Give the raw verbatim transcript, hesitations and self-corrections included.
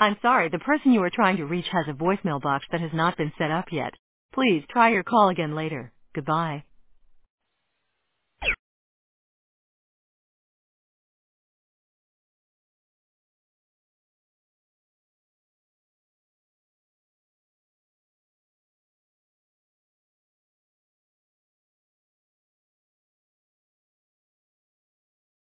I'm sorry, the person you are trying to reach has a voicemail box that has not been set up yet. Please try your call again later. Goodbye.